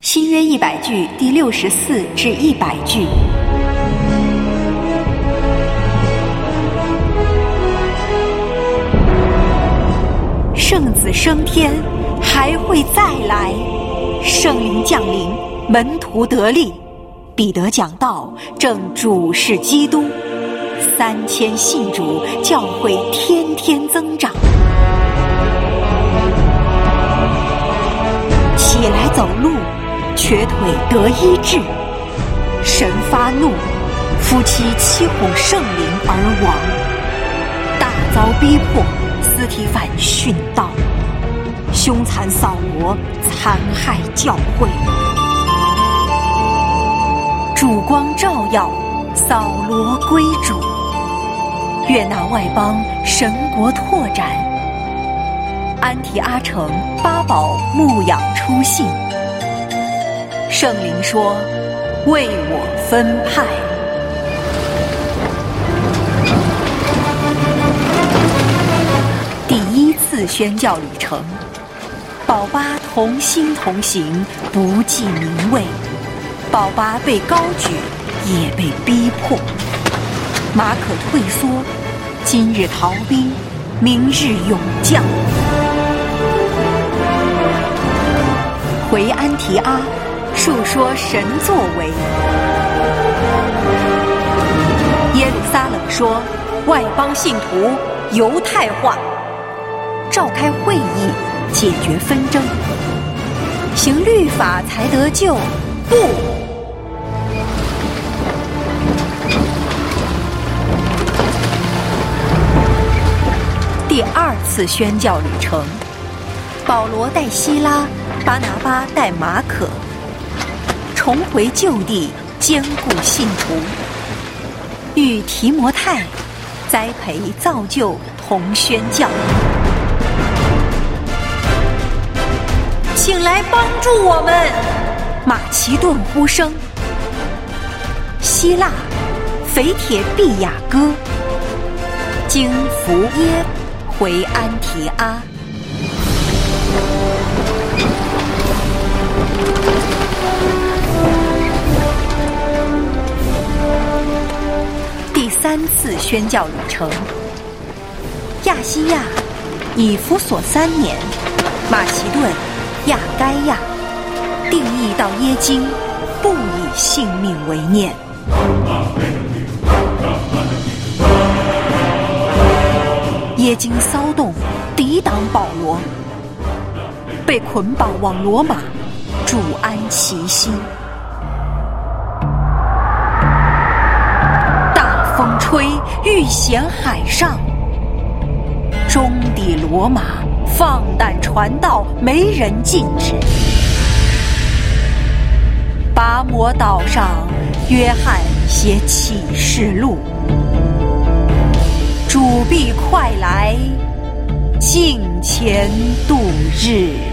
新约100句第64至100句。圣子升天，还会再来。圣灵降临，门徒得力。彼得讲道，正主是基督。3000信主，教会天天增长。起来走路，瘸腿得医治。神发怒，夫妻欺哄圣灵而亡。大遭逼迫，司提反殉道。凶残扫罗残害教会。主光照耀，扫罗归主。愿那外邦神国拓展。安提阿城八宝牧养出信。圣灵说，为我分派。第1次宣教旅程，保巴同心同行，不计名位。保巴被高举，也被逼迫。马可退缩，今日逃兵，明日勇将。回安提阿，述说神作为。耶路撒冷说，外邦信徒犹太化。召开会议，解决纷争。行律法才得救，不。第2次宣教旅程，保罗带希拉，巴拿巴带马可，重回旧地，坚固信徒。与提摩太，栽培造就，同宣教。请来帮助我们！马其顿呼声。希腊，腓铁庇雅歌。经福耶，回安提阿。第3次宣教旅程，亚细亚，以弗所3年，马其顿，亚该亚，定义到耶经，不以性命为念。耶经骚动，抵挡保罗，被捆绑往罗马，主安其心。大风吹，欲显海上。中抵罗马，放胆传道，没人禁止。拔摩岛上，约翰写启示录。主必快来，敬虔度日。